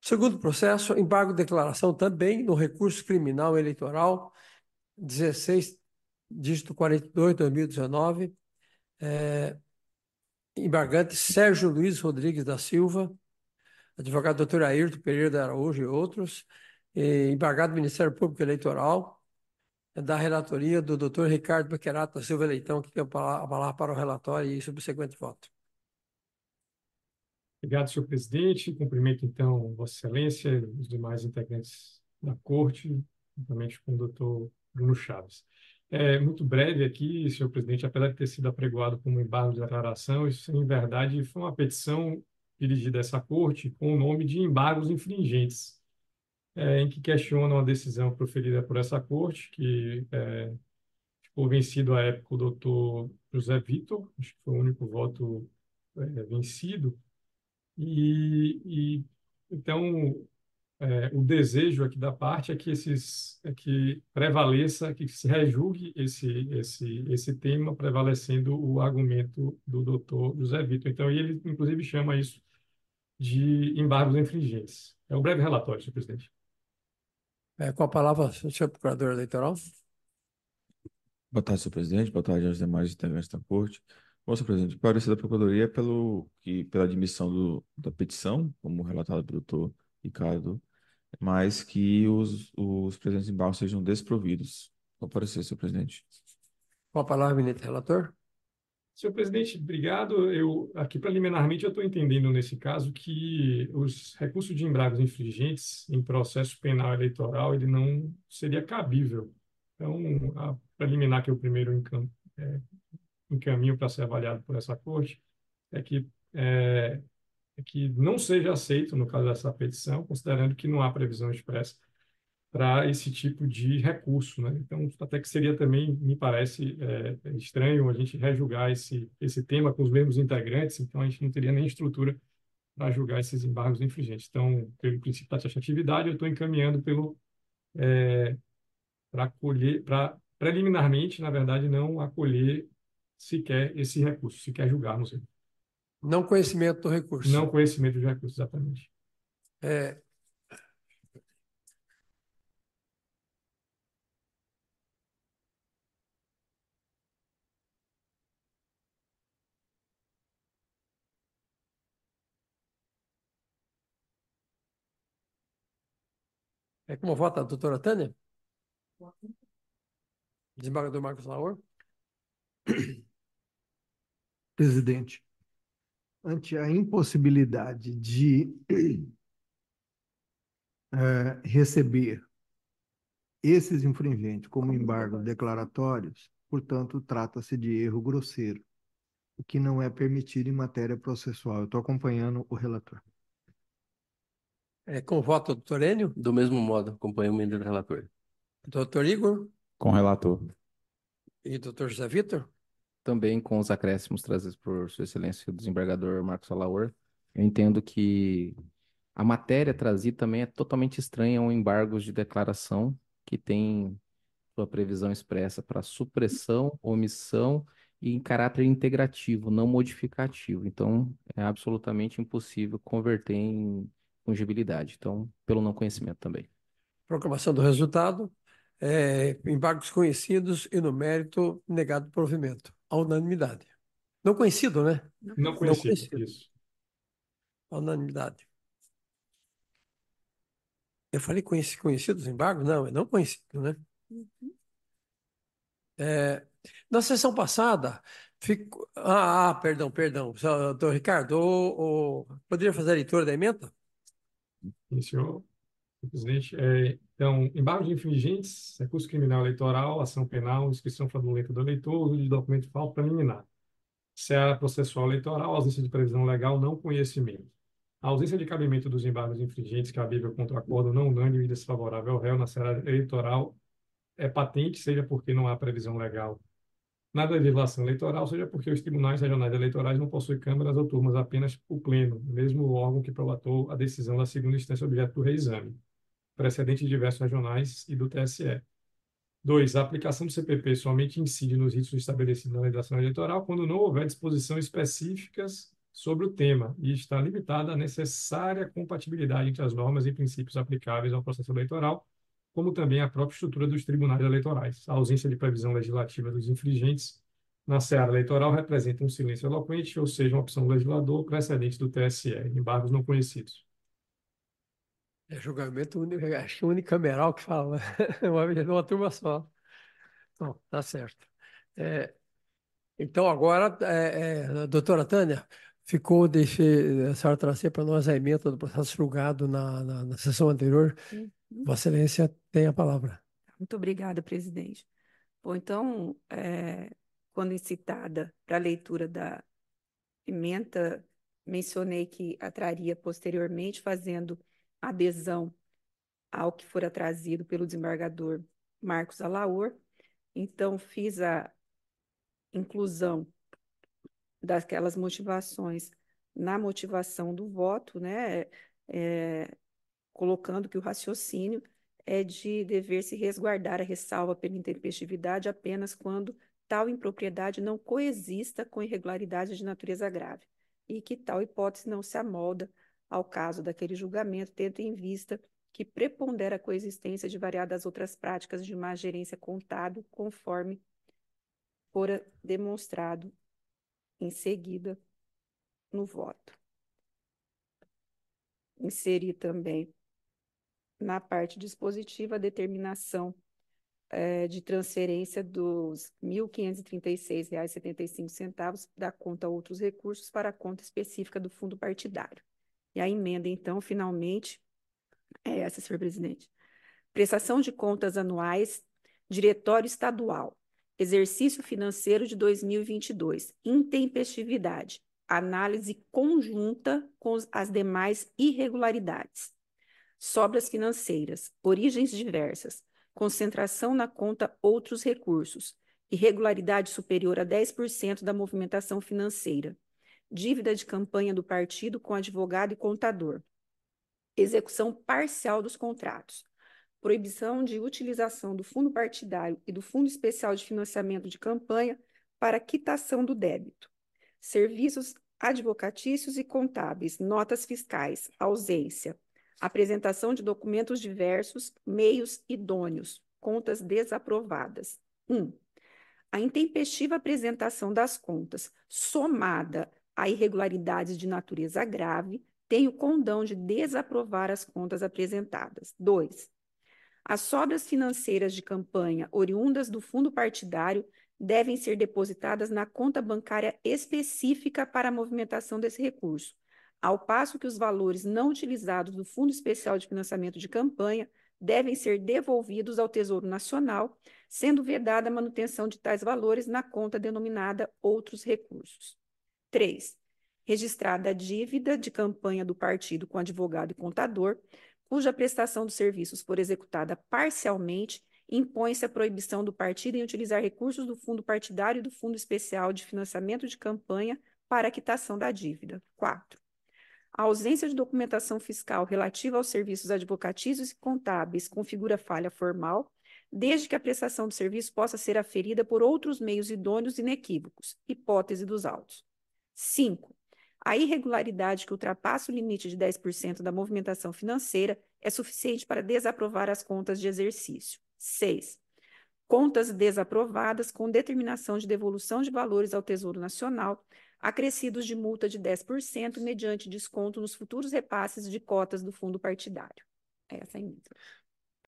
Segundo processo, embargo de declaração também no recurso criminal eleitoral 16, dígito 42, 2019, embargante Sérgio Luiz Rodrigues da Silva, advogado doutor Ayrton Pereira da Araújo e outros, embargado do Ministério Público Eleitoral, da relatoria do doutor Ricardo Bequerato da Silva Leitão, que tem a palavra para o relatório e subsequente voto. Obrigado, senhor presidente. Cumprimento, então, Vossa Excelência e os demais integrantes da Corte, juntamente com o doutor Bruno Chaves. Muito breve aqui, senhor presidente, apesar de ter sido apregoado como embargo de declaração, isso, em verdade, foi uma petição dirigida a essa Corte com o nome de embargos infringentes, em que questionam a decisão proferida por essa Corte, que ficou vencido à época o doutor José Vitor, acho que foi o único voto vencido, então o desejo aqui da parte é que prevaleça, que se rejulgue esse tema, prevalecendo o argumento do doutor José Vitor. Então, ele, inclusive, chama isso de embargos infringentes. É um breve relatório, senhor presidente. Com a palavra, senhor procurador eleitoral. Boa tarde, senhor presidente. Boa tarde aos demais integrantes da corte. Bom, senhor presidente, o parecer da Procuradoria é pela admissão da petição, como relatado pelo doutor Ricardo, mas que os presentes embargos sejam desprovidos. Qual o parecer, senhor presidente? Com a palavra, eminente relator. Senhor presidente, obrigado. Aqui preliminarmente, eu estou entendendo nesse caso que os recursos de embargos infringentes em processo penal eleitoral, ele não seria cabível. Então, a preliminar que eu primeiro encaminho para ser avaliado por essa corte é que não seja aceito, no caso dessa petição, considerando que não há previsão expressa para esse tipo de recurso, né? Então, até que seria também, me parece, estranho a gente rejulgar esse tema com os mesmos integrantes, então a gente não teria nem estrutura para julgar esses embargos infringentes. Então, pelo princípio da taxatividade, eu estou encaminhando para acolher, preliminarmente, na verdade, não acolher sequer esse recurso, sequer julgarmos ele. Não conhecimento do recurso. Não conhecimento de recurso, exatamente. Como vota a doutora Tânia? Desembargador Marcos Laor. Presidente, ante a impossibilidade de receber esses infringentes como embargos declaratórios, portanto, trata-se de erro grosseiro, o que não é permitido em matéria processual. Eu estou acompanhando o relator. Como vota o doutor Enio? Do mesmo modo, acompanho o emenda do relator. Doutor Igor? Com o relator. E doutor José Vitor? Também com os acréscimos trazidos por Sua Excelência o desembargador Marcos Alaor. Eu entendo que a matéria trazida também é totalmente estranha ao embargos de declaração que tem sua previsão expressa para supressão, omissão e em caráter integrativo, não modificativo. Então, é absolutamente impossível converter em fungibilidade. Então, pelo não conhecimento também. Proclamação do resultado. Embargos conhecidos e no mérito negado provimento. A unanimidade. Não conhecido, né? Não conhecido, isso. A unanimidade. Eu falei conhecido os embargos? Não, é não conhecido, né? Na sessão passada, perdão. Doutor Ricardo, poderia fazer a leitura da emenda? Sim, senhor presidente. Então, embargos de infringentes, recurso criminal eleitoral, ação penal, inscrição fraudulenta do eleitor, uso de documento falso preliminar. Seara processual eleitoral, ausência de previsão legal, não conhecimento. A ausência de cabimento dos embargos infringentes cabível contra acordo não unânime e desfavorável ao réu na seara eleitoral é patente, seja porque não há previsão legal na legislação eleitoral, seja porque os tribunais regionais eleitorais não possuem câmaras ou turmas, apenas o pleno, mesmo o órgão que prolatou a decisão da segunda instância objeto do reexame, precedente de diversos regionais e do TSE. 2. A aplicação do CPP somente incide nos ritos estabelecidos na legislação eleitoral quando não houver disposição específicas sobre o tema e está limitada à necessária compatibilidade entre as normas e princípios aplicáveis ao processo eleitoral, como também à própria estrutura dos tribunais eleitorais. A ausência de previsão legislativa dos infringentes na seara eleitoral representa um silêncio eloquente, ou seja, uma opção do legislador precedente do TSE, embargos não conhecidos. É julgamento único, acho que unicameral que fala, uma turma só. Bom, tá certo. É, então, agora, doutora Tânia, a senhora trazer para nós a emenda do processo julgado na sessão anterior. Uhum. Vossa Excelência tem a palavra. Muito obrigada, presidente. Bom, então, quando incitada para a leitura da ementa, mencionei que a traria posteriormente, fazendo adesão ao que fora trazido pelo desembargador Marcos Alaor. Então, fiz a inclusão daquelas motivações na motivação do voto, né? Colocando que o raciocínio é de dever-se resguardar a ressalva pela intempestividade apenas quando tal impropriedade não coexista com irregularidade de natureza grave e que tal hipótese não se amolda ao caso daquele julgamento, tendo em vista que prepondera a coexistência de variadas outras práticas de má gerência contábil, conforme fora demonstrado em seguida no voto. Inseri também na parte dispositiva a determinação de transferência dos R$ 1.536,75 da conta Outros Recursos para a conta específica do fundo partidário. E a emenda, então, finalmente, é essa, senhor presidente. Prestação de contas anuais, Diretório Estadual, exercício financeiro de 2022, intempestividade, análise conjunta com as demais irregularidades. Sobras financeiras, origens diversas, concentração na conta Outros Recursos, irregularidade superior a 10% da movimentação financeira, dívida de campanha do partido com advogado e contador, execução parcial dos contratos, proibição de utilização do fundo partidário e do Fundo Especial de Financiamento de Campanha para quitação do débito, serviços advocatícios e contábeis, notas fiscais, ausência, apresentação de documentos diversos, meios idôneos, contas desaprovadas. 1. A intempestiva apresentação das contas, somada a irregularidades de natureza grave, tem o condão de desaprovar as contas apresentadas. 2. As sobras financeiras de campanha oriundas do fundo partidário devem ser depositadas na conta bancária específica para a movimentação desse recurso, ao passo que os valores não utilizados do Fundo Especial de Financiamento de Campanha devem ser devolvidos ao Tesouro Nacional, sendo vedada a manutenção de tais valores na conta denominada Outros Recursos. 3. Registrada a dívida de campanha do partido com advogado e contador, cuja prestação dos serviços for executada parcialmente, impõe-se a proibição do partido em utilizar recursos do fundo partidário e do Fundo Especial de Financiamento de Campanha para a quitação da dívida. 4. A ausência de documentação fiscal relativa aos serviços advocatícios e contábeis configura falha formal, desde que a prestação do serviço possa ser aferida por outros meios idôneos e inequívocos, hipótese dos autos. 5. A irregularidade que ultrapassa o limite de 10% da movimentação financeira é suficiente para desaprovar as contas de exercício. 6. Contas desaprovadas com determinação de devolução de valores ao Tesouro Nacional, acrescidos de multa de 10% mediante desconto nos futuros repasses de cotas do fundo partidário. Essa é a emenda.